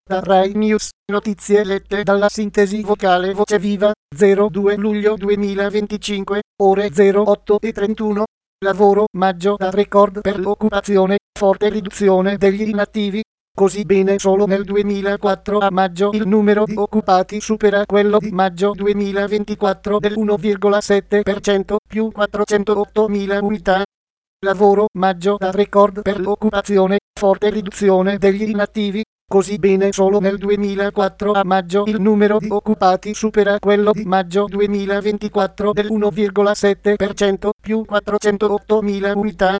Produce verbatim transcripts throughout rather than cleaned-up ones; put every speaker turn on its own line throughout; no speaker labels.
Da Rai News, notizie lette dalla sintesi vocale Voce Viva, zero due luglio duemilaventicinque, ore zero otto e trentuno. Lavoro, maggio da record per l'occupazione, forte riduzione degli inattivi. Così bene solo nel duemilaquattro a maggio il numero di occupati supera quello di maggio duemilaventiquattro del uno virgola sette per cento, più quattrocentottomila unità. Lavoro, maggio da record per l'occupazione, forte riduzione degli inattivi. Così bene solo nel duemilaquattro a maggio il numero di occupati supera quello di maggio duemilaventiquattro del uno virgola sette per cento, più quattrocentottomila unità.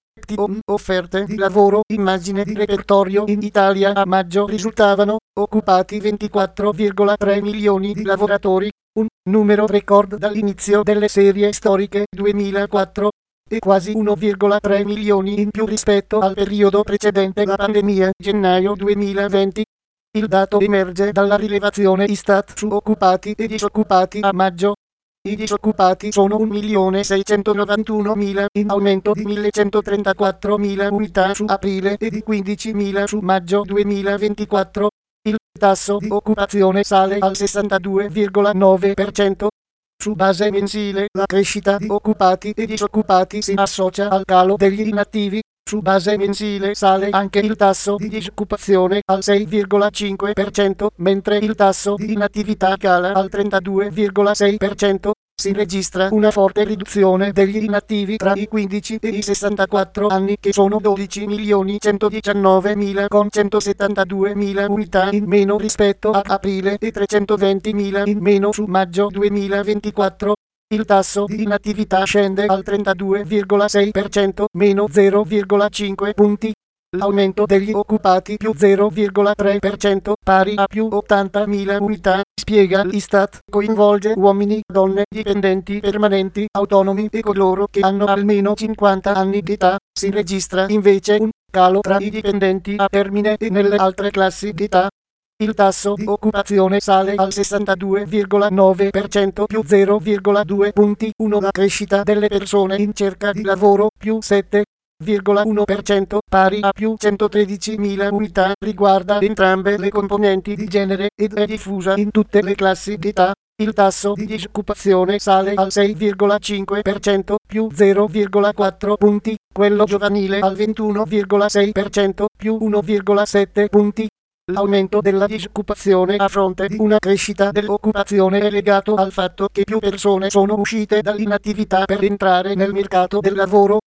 Offerte di lavoro, immagine di repertorio in Italia a maggio risultavano occupati ventiquattro virgola tre milioni di lavoratori, un numero record dall'inizio delle serie storiche duemilaquattro, e quasi uno virgola tre milioni in più rispetto al periodo precedente la pandemia, gennaio duemilaventi. Il dato emerge dalla rilevazione Istat su occupati e disoccupati a maggio. I disoccupati sono un milione seicentonovantunomila, in aumento di millecentotrentaquattromila unità su aprile e di quindicimila su maggio duemilaventiquattro. Il tasso di occupazione sale al sessantadue virgola nove per cento. Su base mensile, la crescita di occupati e disoccupati si associa al calo degli inattivi. Su base mensile sale anche il tasso di disoccupazione al sei virgola cinque per cento, mentre il tasso di inattività cala al trentadue virgola sei per cento. Si registra una forte riduzione degli inattivi tra i quindici e i sessantaquattro anni, che sono dodici milioni centodiciannovemila con centosettantaduemila unità in meno rispetto a aprile e trecentoventimila in meno su maggio duemilaventiquattro. Il tasso di inattività scende al trentadue virgola sei per cento, meno zero virgola cinque punti. L'aumento degli occupati più zero virgola tre per cento, pari a più ottantamila unità, spiega l'Istat, coinvolge uomini, donne, dipendenti permanenti, autonomi e coloro che hanno almeno cinquanta anni di età. Si registra invece un calo tra i dipendenti a termine e nelle altre classi di età. Il tasso di occupazione sale al sessantadue virgola nove per cento, più zero virgola due punti. uno La crescita delle persone in cerca di lavoro, più sette virgola uno per cento, pari a più centotredicimila unità, riguarda entrambe le componenti di genere ed è diffusa in tutte le classi di età. Il tasso di disoccupazione sale al sei virgola cinque per cento, più zero virgola quattro punti, quello giovanile al ventuno virgola sei per cento, più uno virgola sette punti. L'aumento della disoccupazione a fronte di una crescita dell'occupazione è legato al fatto che più persone sono uscite dall'inattività per entrare nel mercato del lavoro.